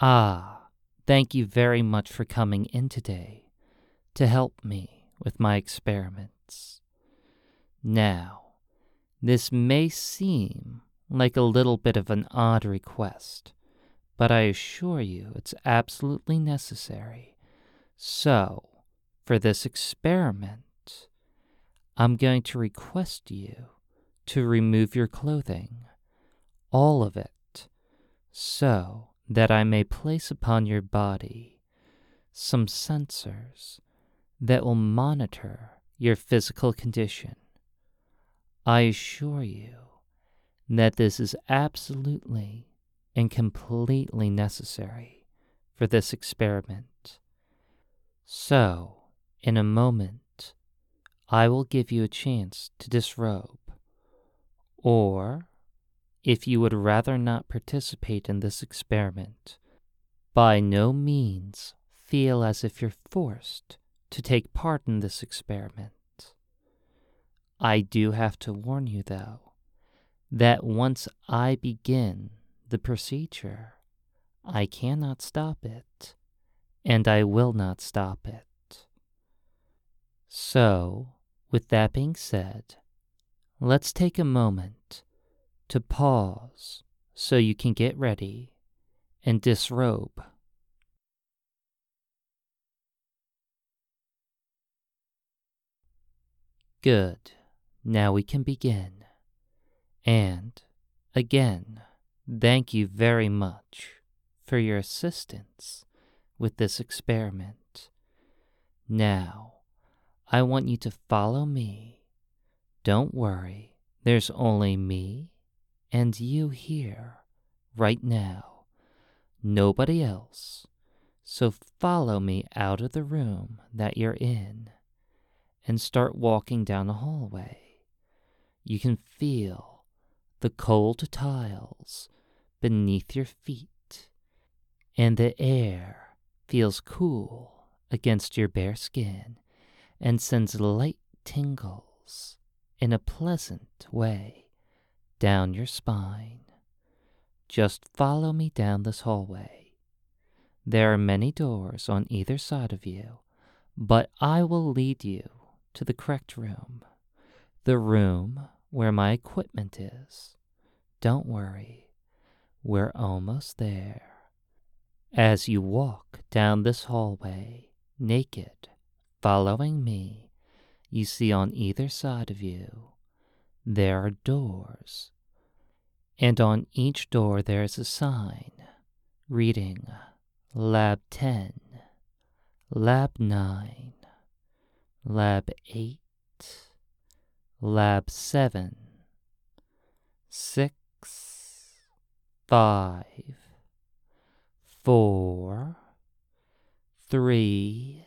Ah, thank you very much for coming in today to help me with my experiments. Now, this may seem like a little bit of an odd request, but I assure you it's absolutely necessary. So, for this experiment, I'm going to request you to remove your clothing, all of it, so that I may place upon your body some sensors that will monitor your physical condition. I assure you that this is absolutely and completely necessary for this experiment. So, in a moment, I will give you a chance to disrobe, or if you would rather not participate in this experiment, by no means feel as if you're forced to take part in this experiment. I do have to warn you, though, that once I begin the procedure, I cannot stop it, and I will not stop it. So, with that being said, let's take a moment to pause so you can get ready and disrobe. Good. Now we can begin. And, again, thank you very much for your assistance with this experiment. Now, I want you to follow me. Don't worry, there's only me and you here, right now. Nobody else. So follow me out of the room that you're in and start walking down the hallway. You can feel the cold tiles beneath your feet, and the air feels cool against your bare skin and sends light tingles in a pleasant way down your spine. Just follow me down this hallway. There are many doors on either side of you, but I will lead you to the correct room, the room where my equipment is. Don't worry, we're almost there. As you walk down this hallway, naked, following me, you see on either side of you, there are doors. And on each door there is a sign reading Lab 10, Lab 9, Lab 8, Lab 7, 6, 5, 4, 3,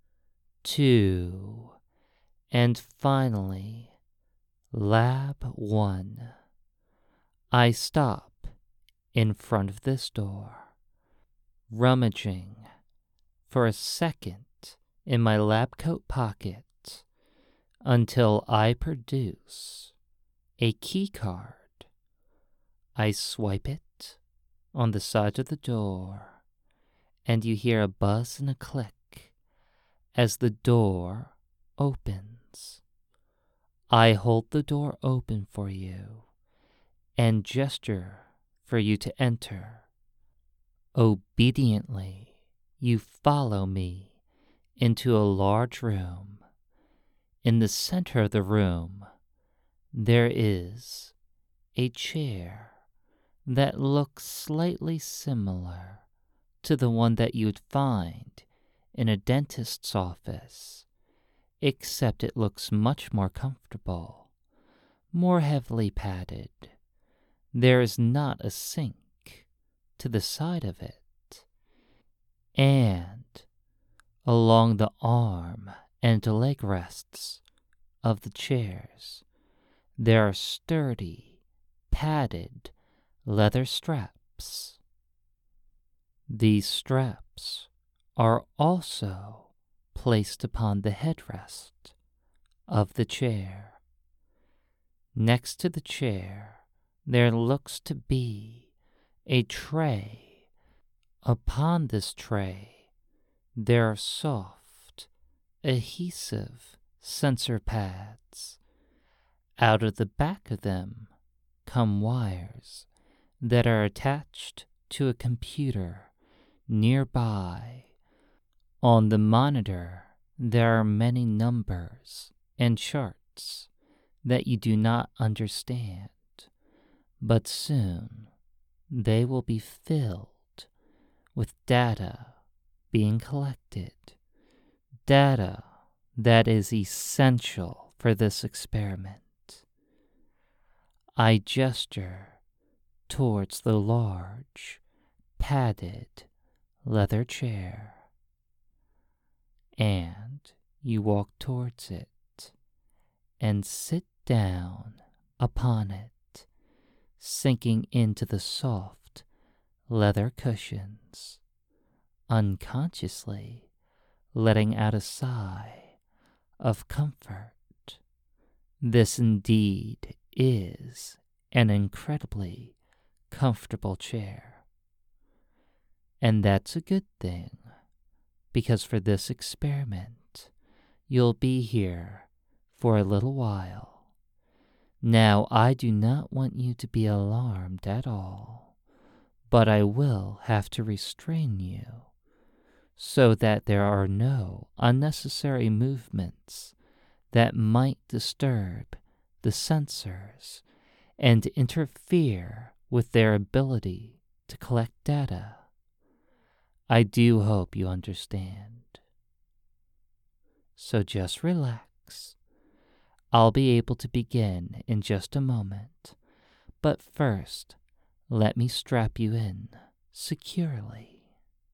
2, and finally, Lab 1. I stop in front of this door, rummaging for a second in my lab coat pocket until I produce a key card. I swipe it on the side of the door, and you hear a buzz and a click as the door opens. I hold the door open for you and gesture for you to enter. Obediently, you follow me into a large room. In the center of the room, there is a chair that looks slightly similar to the one that you'd find in a dentist's office, except it looks much more comfortable, more heavily padded. There is not a sink to the side of it, and along the arm and leg rests of the chairs, there are sturdy, padded leather straps. These straps are also placed upon the headrest of the chair. Next to the chair, there looks to be a tray Upon this tray, there are soft, adhesive sensor pads. Out of the back of them come wires that are attached to a computer nearby. On the monitor, there are many numbers and charts that you do not understand, but soon they will be filled with data being collected, data that is essential for this experiment. I gesture towards the large, padded leather chair, and you walk towards it and sit down upon it, sinking into the soft leather cushions, unconsciously letting out a sigh of comfort. This indeed is an incredibly comfortable chair. And that's a good thing, because for this experiment, you'll be here for a little while. Now, I do not want you to be alarmed at all, but I will have to restrain you so that there are no unnecessary movements that might disturb the sensors and interfere with their ability to collect data. I do hope you understand. So just relax. I'll be able to begin in just a moment, but first, let me strap you in securely.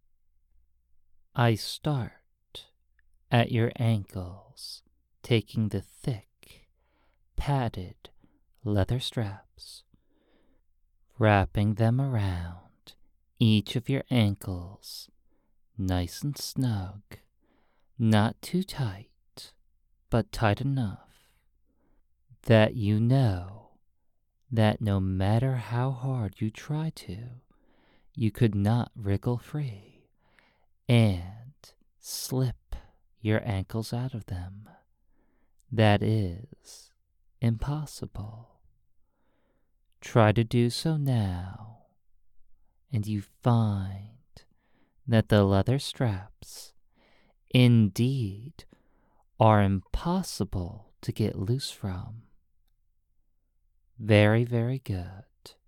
I start at your ankles, taking the thick, padded leather straps, wrapping them around each of your ankles, nice and snug, not too tight, but tight enough that you know that no matter how hard you try to, you could not wriggle free and slip your ankles out of them. That is impossible. Try to do so now, and you find that the leather straps indeed are impossible to get loose from. Very, very good.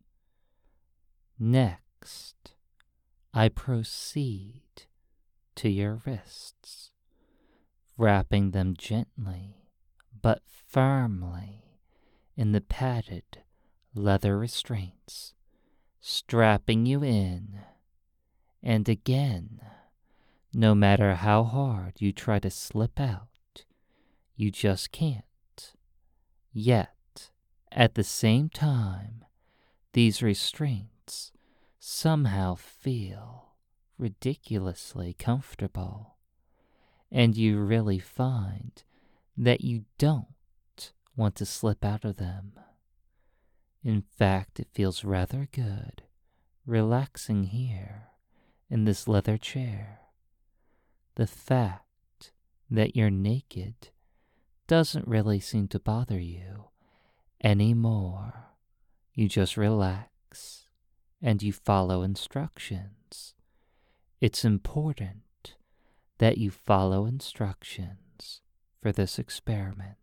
Next, I proceed to your wrists, wrapping them gently but firmly in the padded leather restraints, strapping you in. And again, no matter how hard you try to slip out, you just can't. Yet, at the same time, these restraints somehow feel ridiculously comfortable, and you really find that you don't want to slip out of them. In fact, it feels rather good, relaxing here in this leather chair. The fact that you're naked doesn't really seem to bother you anymore. You just relax and you follow instructions. It's important that you follow instructions for this experiment.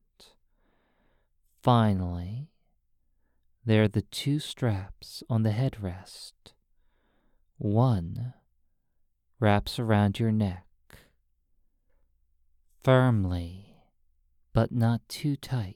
Finally, there are the two straps on the headrest. One wraps around your neck, firmly, but not too tight.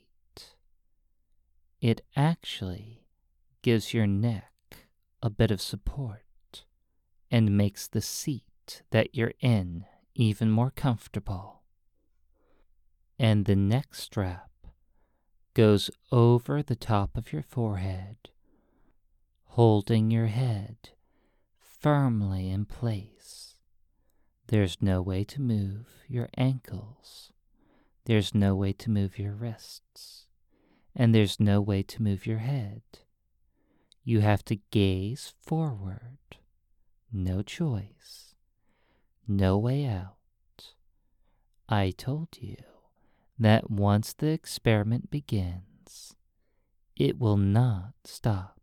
It actually gives your neck a bit of support and makes the seat that you're in even more comfortable. And the neck strap goes over the top of your forehead, holding your head firmly in place. There's no way to move your ankles. There's no way to move your wrists. And there's no way to move your head. You have to gaze forward, no choice, no way out. I told you that once the experiment begins, it will not stop.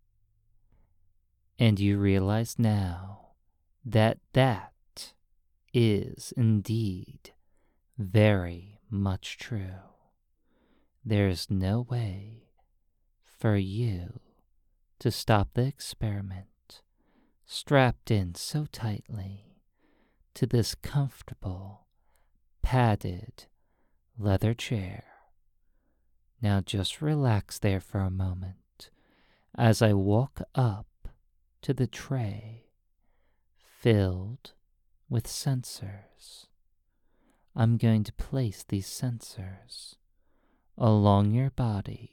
And you realize now that that is indeed very much true. There's no way for you to stop the experiment, strapped in so tightly to this comfortable, padded leather chair. Now just relax there for a moment as I walk up to the tray filled with sensors. I'm going to place these sensors along your body.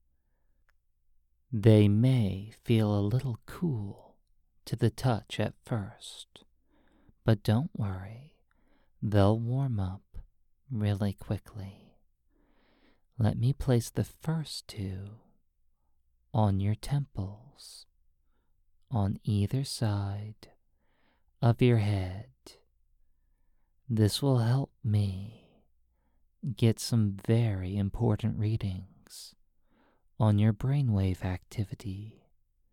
They may feel a little cool to the touch at first, but don't worry, they'll warm up really quickly. Let me place the first two on your temples, on either side of your head. This will help me get some very important readings on your brainwave activity.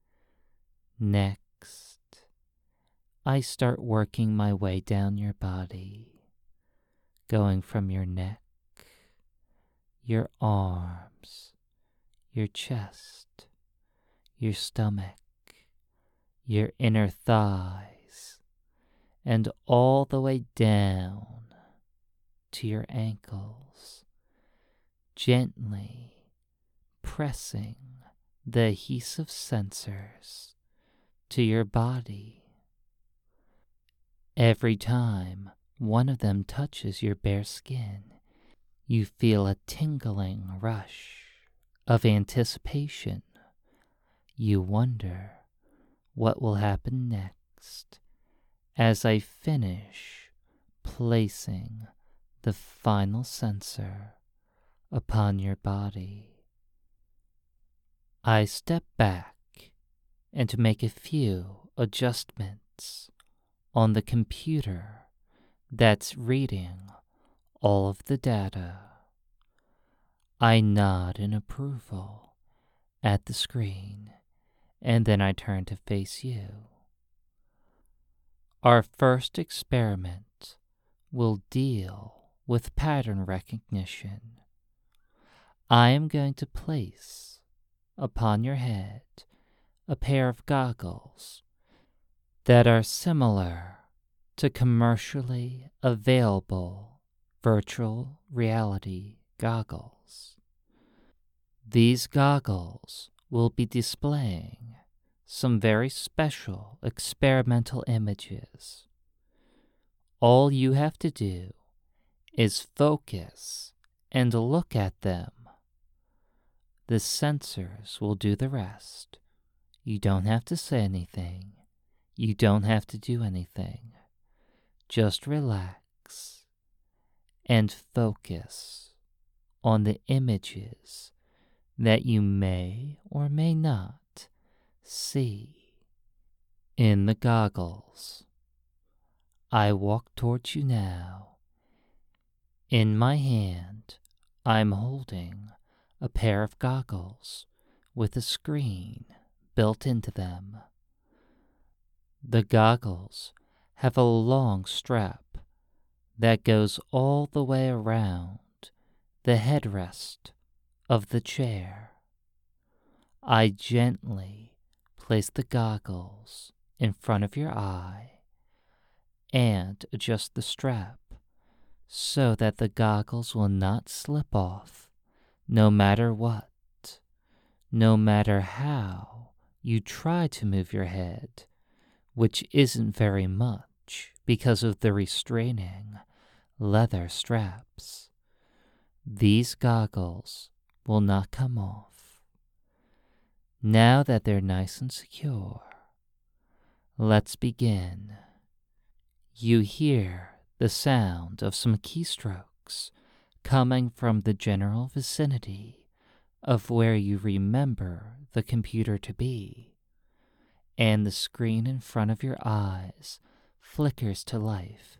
Next, I start working my way down your body, going from your neck, your arms, your chest, your stomach, your inner thighs, and all the way down to your ankles, gently pressing the adhesive sensors to your body. Every time one of them touches your bare skin, you feel a tingling rush of anticipation. You wonder what will happen next as I finish placing the final sensor upon your body. I step back and to make a few adjustments on the computer that's reading all of the data. I nod in approval at the screen, and then I turn to face you. Our first experiment will deal with pattern recognition. I am going to place upon your head a pair of goggles that are similar to commercially available virtual reality goggles. These goggles will be displaying some very special experimental images. All you have to do is focus and look at them. The sensors will do the rest. You don't have to say anything. You don't have to do anything. Just relax and focus on the images that you may or may not see in the goggles. I walk towards you now. In my hand, I'm holding a pair of goggles with a screen built into them. The goggles have a long strap that goes all the way around the headrest of the chair. I gently place the goggles in front of your eye and adjust the strap so that the goggles will not slip off no matter what, no matter how you try to move your head, which isn't very much because of the restraining leather straps. These goggles will not come off. Now that they're nice and secure, let's begin. You hear the sound of some keystrokes coming from the general vicinity of where you remember the computer to be, and the screen in front of your eyes flickers to life,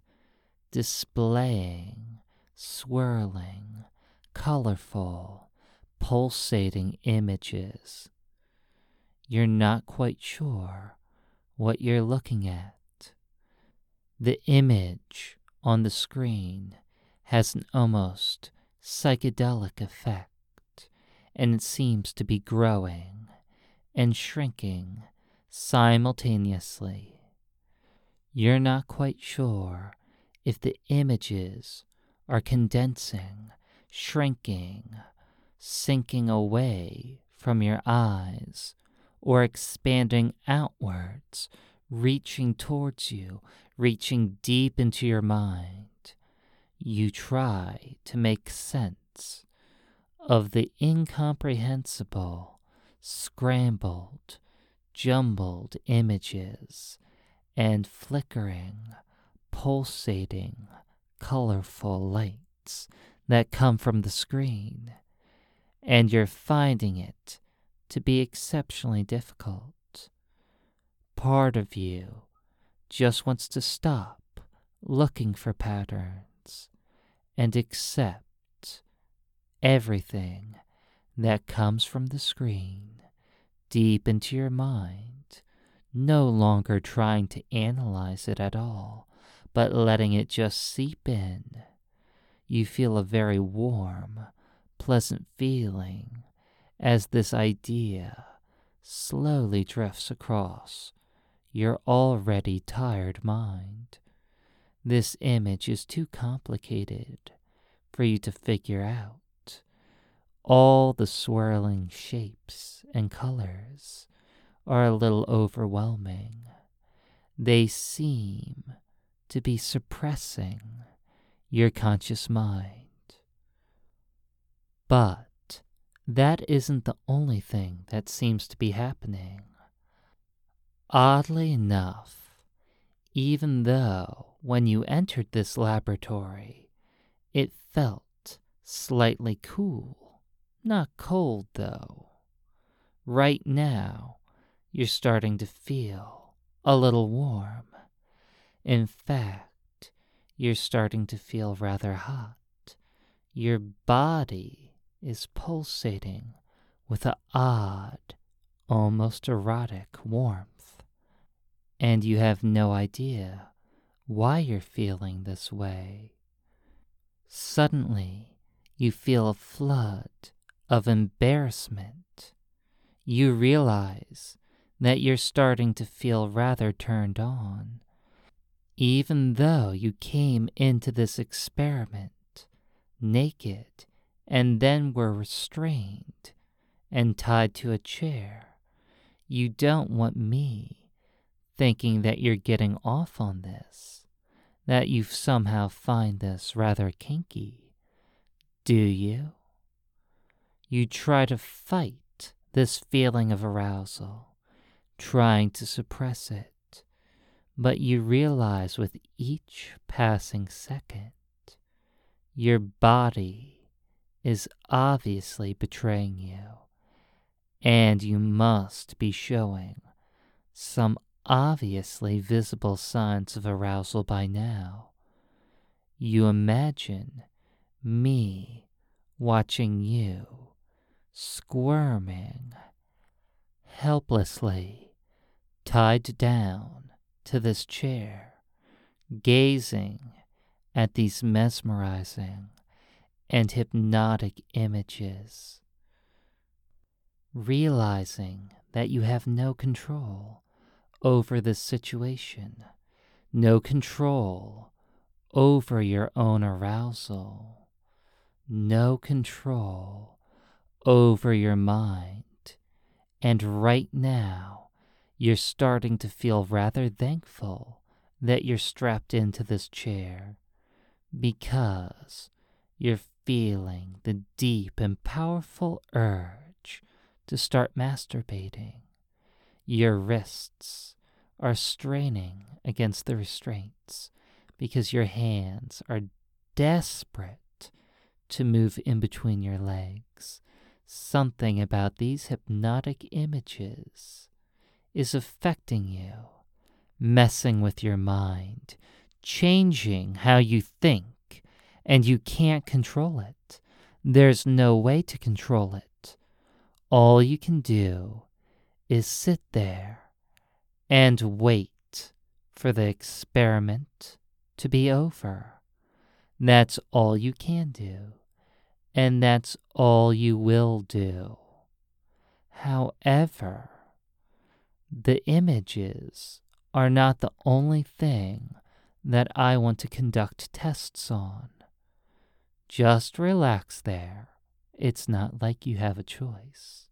displaying swirling, colorful, pulsating images. You're not quite sure what you're looking at. The image on the screen has an almost psychedelic effect, and it seems to be growing and shrinking simultaneously. You're not quite sure if the images are condensing, shrinking, sinking away from your eyes, or expanding outwards, reaching towards you, reaching deep into your mind. You try to make sense of the incomprehensible, scrambled, jumbled images and flickering, pulsating, colorful lights that come from the screen, and you're finding it to be exceptionally difficult. Part of you just wants to stop looking for patterns and accept everything that comes from the screen deep into your mind, no longer trying to analyze it at all, but letting it just seep in. You feel a very warm, pleasant feeling as this idea slowly drifts across your already tired mind. This image is too complicated for you to figure out. All the swirling shapes and colors are a little overwhelming. They seem to be suppressing your conscious mind. But that isn't the only thing that seems to be happening. Oddly enough, even though when you entered this laboratory, it felt slightly cool, not cold though, right now you're starting to feel a little warm. In fact, you're starting to feel rather hot. Your body is pulsating with an odd, almost erotic warmth, and you have no idea why you're feeling this way. Suddenly, you feel a flood of embarrassment. You realize that you're starting to feel rather turned on, even though you came into this experiment naked and then were restrained and tied to a chair. You don't want me thinking that you're getting off on this, that you somehow find this rather kinky, do you? You try to fight this feeling of arousal, trying to suppress it, but you realize with each passing second, your body is obviously betraying you, and you must be showing some obviously visible signs of arousal by now. You imagine me watching you squirming helplessly, tied down to this chair, gazing at these mesmerizing and hypnotic images, realizing that you have no control over this situation, no control over your own arousal, no control over your mind. And right now, you're starting to feel rather thankful that you're strapped into this chair, because you're feeling the deep and powerful urge to start masturbating. Your wrists are straining against the restraints because your hands are desperate to move in between your legs. Something about these hypnotic images is affecting you, messing with your mind, changing how you think, and you can't control it. There's no way to control it. All you can do is sit there and wait for the experiment to be over. That's all you can do, and that's all you will do. However, the images are not the only thing that I want to conduct tests on. Just relax there. It's not like you have a choice.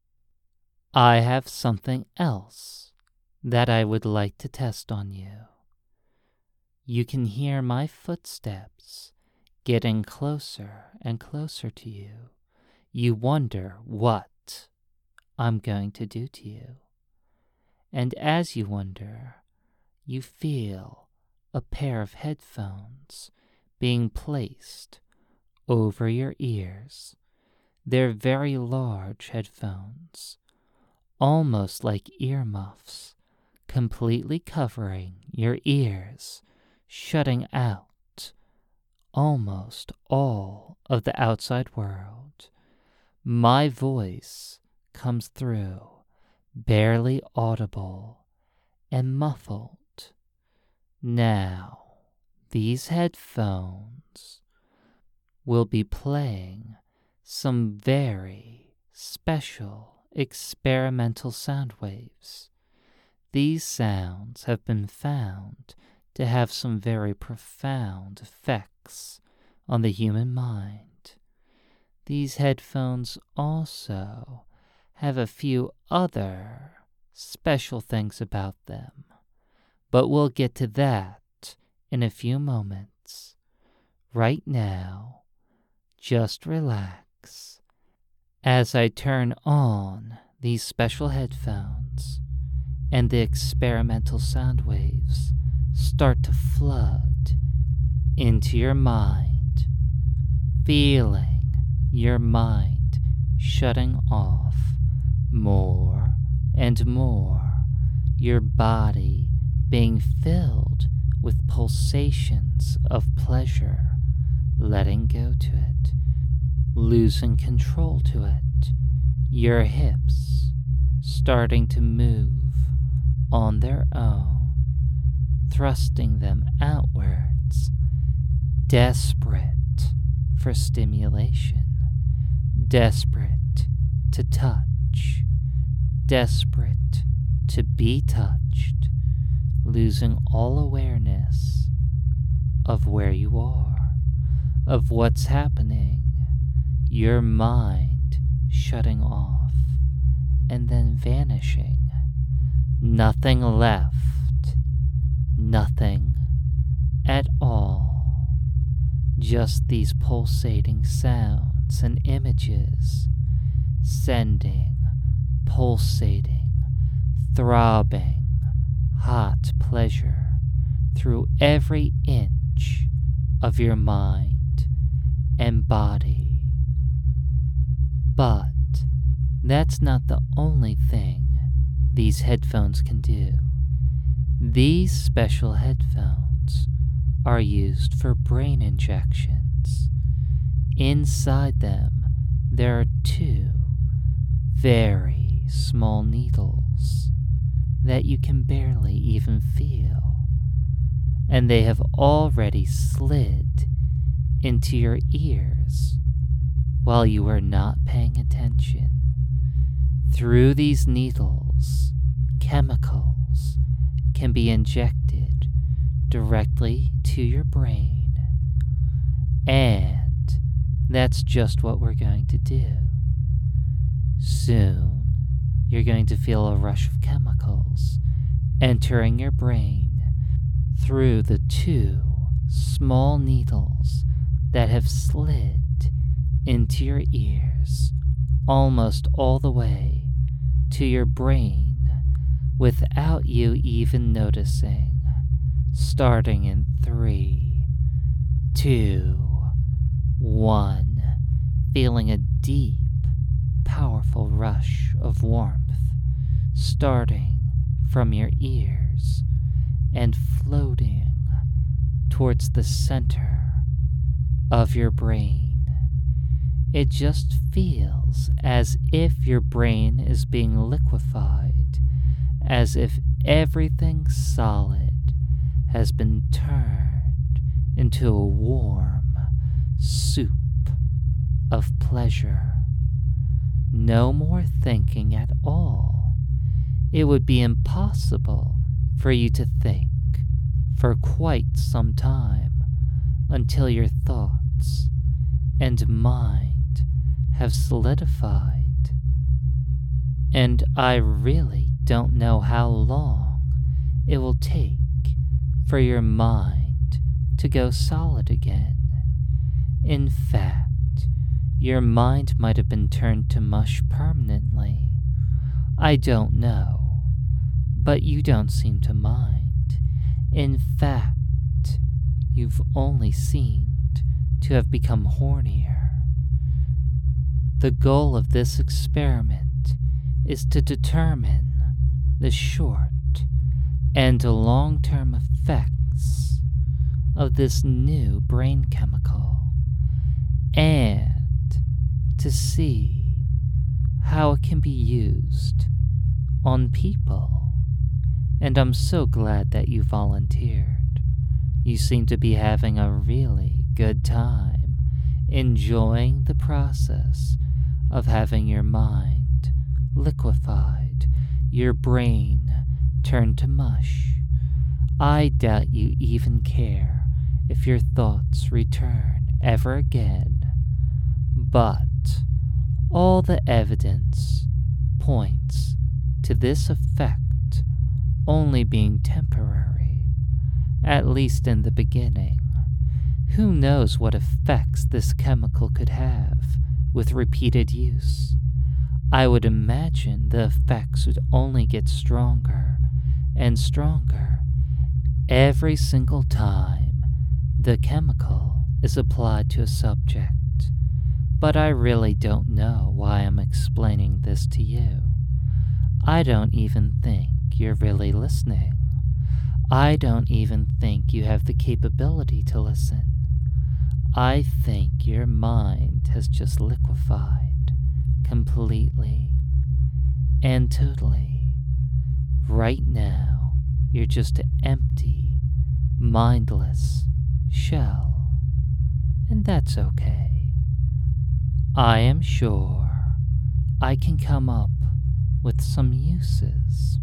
I have something else that I would like to test on you. You can hear my footsteps getting closer and closer to you. You wonder what I'm going to do to you. And as you wonder, you feel a pair of headphones being placed over your ears. They're very large headphones, almost like earmuffs, completely covering your ears, shutting out almost all of the outside world. My voice comes through, barely audible and muffled. Now, these headphones will be playing some very special experimental sound waves. These sounds have been found to have some very profound effects on the human mind. These headphones also have a few other special things about them, but we'll get to that in a few moments. Right now, just relax as I turn on these special headphones and the experimental sound waves start to flood into your mind, feeling your mind shutting off more and more, your body being filled with pulsations of pleasure, letting go to it, losing control to it, your hips starting to move on their own, thrusting them outwards, desperate for stimulation, desperate to touch, desperate to be touched, losing all awareness of where you are, of what's happening, your mind shutting off and then vanishing. Nothing left, nothing at all, just these pulsating sounds and images, sending, pulsating, throbbing, hot pleasure through every inch of your mind and body. But that's not the only thing these headphones can do. These special headphones are used for brain injections. Inside them, there are two very small needles that you can barely even feel, and they have already slid into your ears while you are not paying attention. Through these needles, chemicals can be injected directly to your brain, and that's just what we're going to do. Soon, you're going to feel a rush of chemicals entering your brain through the two small needles that have slid into your ears almost all the way to your brain without you even noticing. Starting in 3, 2, 1, feeling a deep, powerful rush of warmth starting from your ears and floating towards the center of your brain. It just feels as if your brain is being liquefied, as if everything solid has been turned into a warm soup of pleasure. No more thinking at all. It would be impossible for you to think for quite some time until your thoughts and mind have solidified. And I really don't know how long it will take for your mind to go solid again. In fact, your mind might have been turned to mush permanently. I don't know, but you don't seem to mind. In fact, you've only seemed to have become hornier. The goal of this experiment is to determine the short and long-term effects of this new brain chemical, and to see how it can be used on people. And I'm so glad that you volunteered. You seem to be having a really good time, enjoying the process of having your mind liquefied, your brain turned to mush. I doubt you even care if your thoughts return ever again. But all the evidence points to this effect only being temporary, at least in the beginning. Who knows what effects this chemical could have with repeated use? I would imagine the effects would only get stronger and stronger every single time the chemical is applied to a subject. But I really don't know why I'm explaining this to you. I don't even think you're really listening. I don't even think you have the capability to listen. I think your mind has just liquefied completely and totally. Right now, you're just an empty, mindless shell, and that's okay. I am sure I can come up with some uses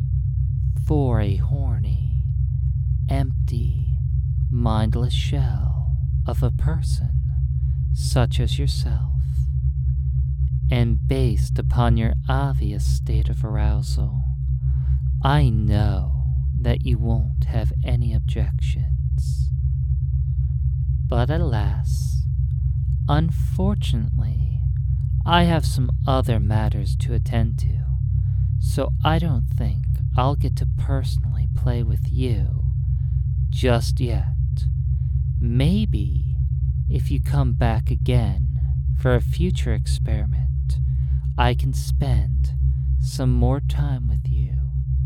for a horny, empty, mindless shell of a person such as yourself. And based upon your obvious state of arousal, I know that you won't have any objections. But alas, unfortunately, I have some other matters to attend to, so I don't think I'll get to personally play with you just yet. Maybe if you come back again for a future experiment, I can spend some more time with you.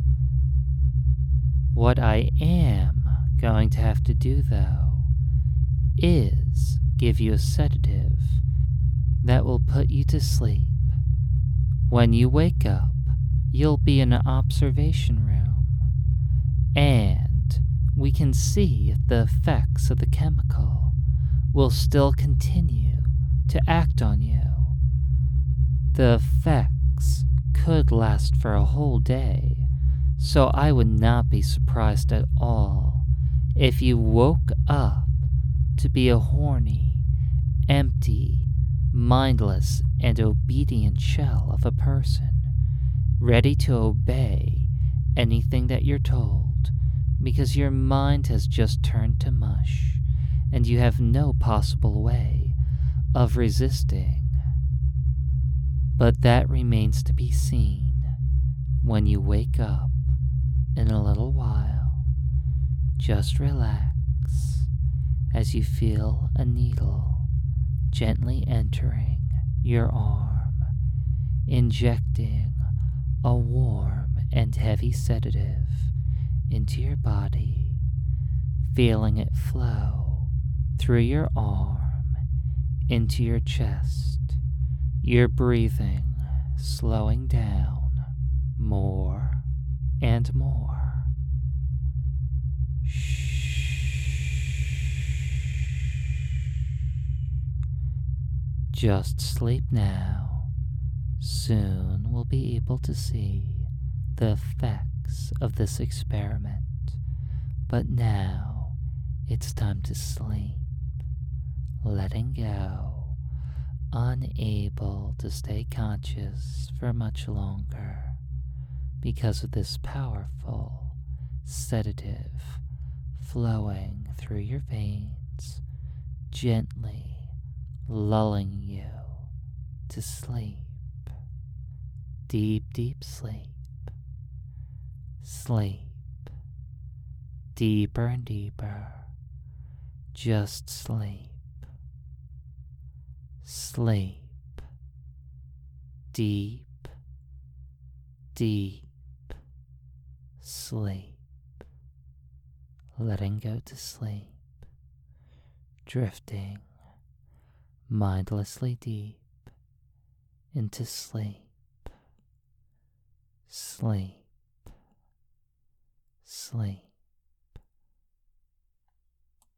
What I am going to have to do, though, is give you a sedative that will put you to sleep. When you wake up, you'll be in an observation room, and we can see if the effects of the chemical will still continue to act on you. The effects could last for a whole day, so I would not be surprised at all if you woke up to be a horny, empty, mindless, and obedient shell of a person, ready to obey anything that you're told, because your mind has just turned to mush, and you have no possible way of resisting. But that remains to be seen when you wake up in a little while. Just relax as you feel a needle gently entering your arm, injecting a warm and heavy sedative into your body, feeling it flow through your arm into your chest, your breathing slowing down more and more. Just sleep now. Soon we'll be able to see the effects of this experiment. But now it's time to sleep, letting go, unable to stay conscious for much longer because of this powerful sedative flowing through your veins, gently lulling you to sleep. Deep, deep sleep. Sleep. Deeper and deeper. Just sleep. Sleep. Deep, deep sleep. Letting go to sleep. Drifting mindlessly deep into sleep. Sleep. Sleep.